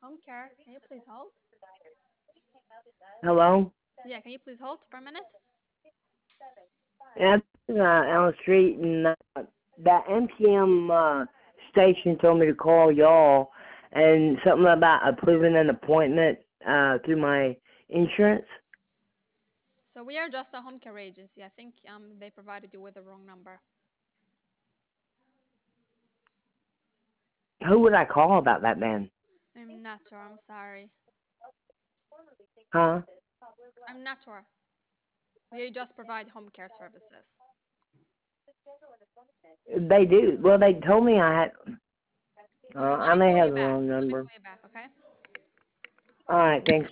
Home care. Can you please hold? Hello? Yeah, can you please hold for a minute? Yeah, this is Elm Street, and that MPM station told me to call y'all, and something about approving an appointment through my insurance. So we are just a home care agency. I think they provided you with the wrong number. Who would I call about that, man? I'm not sure. I'm sorry. Huh? I'm not sure. We just provide home care services. They do. Well, they told me I had. All right, let I me may call have you the back. wrong Let me number. call you back, okay? All right, thanks.